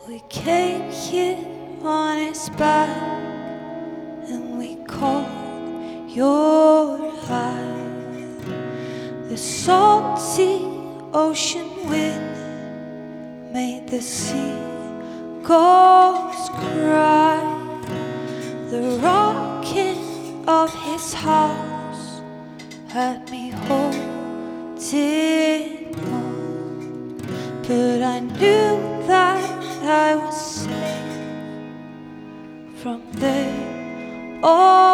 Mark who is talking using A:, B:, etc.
A: We came here on his back and we caught your eye. The salty ocean wind made the seagulls cry. The rocking of his house had me holding on, but I knew that I was safe from there on.